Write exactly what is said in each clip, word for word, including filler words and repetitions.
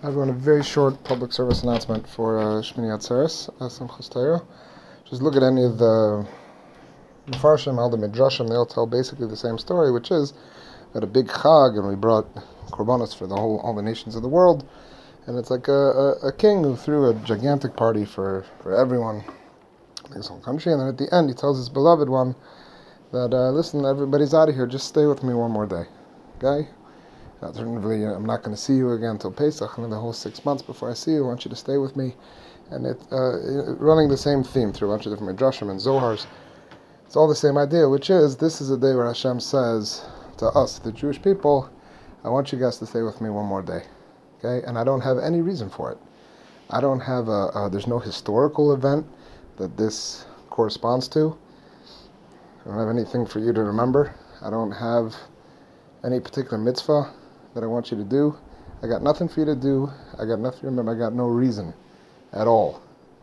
Everyone, a very short public service announcement for uh, Shmini Atzeres, uh, Simchas Torah. Just look at any of the Mefarshim, all the Midrashim, they all tell basically the same story, which is at a big Chag, and we brought korbanos for the whole, all the nations of the world, and it's like a, a, a king who threw a gigantic party for, for everyone in his whole country, and then at the end he tells his beloved one that, uh, listen, everybody's out of here, just stay with me one more day, okay? Alternatively, I'm not going to see you again until Pesach, and the whole six months before I see you, I want you to stay with me. And it uh, running the same theme through a bunch of different Midrashim and Zohars. It's all the same idea, which is, this is a day where Hashem says to us, the Jewish people, I want you guys to stay with me one more day. Okay? And I don't have any reason for it. I don't have a, uh, there's no historical event that this corresponds to. I don't have anything for you to remember. I don't have any particular mitzvah that I want you to do. I got nothing for you to do. I got nothing to remember. I got no reason at all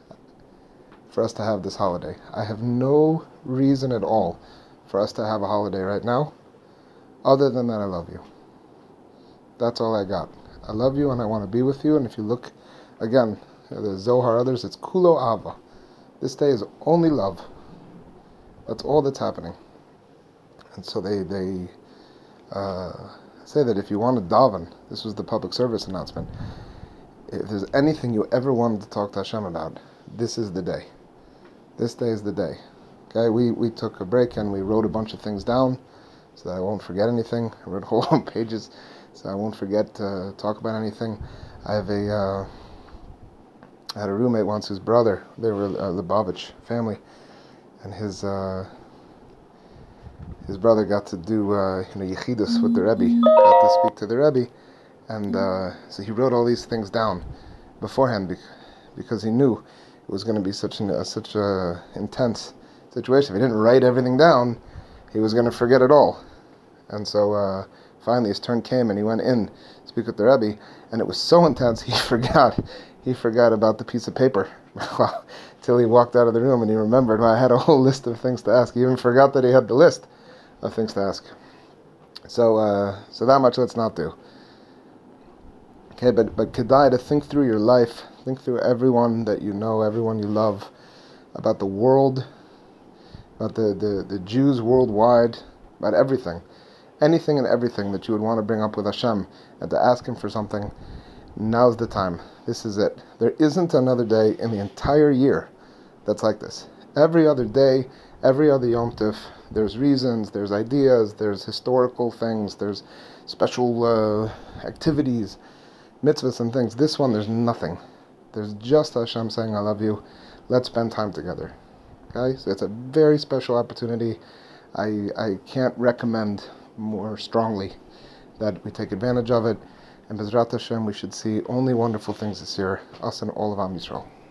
for us to have this holiday. I have no reason at all for us to have a holiday right now, other than that I love you. That's all I got. I love you and I want to be with you. And if you look, again, the Zohar, others, it's Kulo Ava. This day is only love. That's all that's happening. And so they, they uh, say that if you want to daven, this was the public service announcement, if there's anything you ever wanted to talk to Hashem about, this is the day. This day is the day. Okay, we, we took a break and we wrote a bunch of things down so that I won't forget anything. I wrote whole pages so I won't forget to talk about anything. I have a, uh, I had a roommate once whose brother, they were a Lubavitch family, and his uh, his brother got to do uh, you know Yechidus with the Rebbe, got to speak to the Rebbe, and uh, so he wrote all these things down beforehand because he knew it was going to be such an, uh, such a intense situation. If he didn't write everything down, he was going to forget it all. And so uh, finally his turn came and he went in to speak with the Rebbe, and it was so intense he forgot he forgot about the piece of paper till he walked out of the room and he remembered, well, I had a whole list of things to ask. He even forgot that he had the list of things to ask. So uh, so that much let's not do. Okay, but, but kedai, to think through your life, think through everyone that you know, everyone you love, about the world, about the, the, the Jews worldwide, about everything. Anything and everything that you would want to bring up with Hashem and to ask Him for something, now's the time. This is it. There isn't another day in the entire year that's like this. Every other day, every other Yom Tov, there's reasons, there's ideas, there's historical things, there's special uh, activities, mitzvahs and things. This one, there's nothing. There's just Hashem saying, I love you. Let's spend time together. Okay? So it's a very special opportunity. I I can't recommend more strongly that we take advantage of it. And Bezrat Hashem, we should see only wonderful things this year, us and all of Am Yisrael.